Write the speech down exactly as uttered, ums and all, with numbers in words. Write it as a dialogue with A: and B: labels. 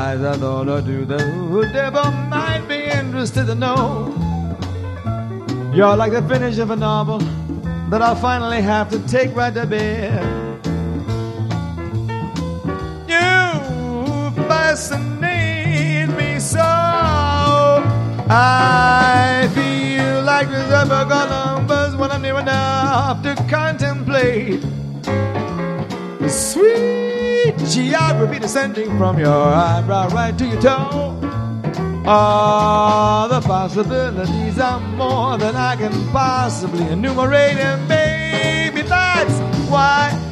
A: eyes, I thought I'd do the devil might be interested to know. You're like the finish of a novel that I'll finally have to take right to bed. You fascinate me so. I feel like Christopher Columbus when I'm near enough to contemplate the sweet geography descending from your eyebrow right to your toe. Ah, the possibilities are more than I can possibly enumerate, and baby, that's why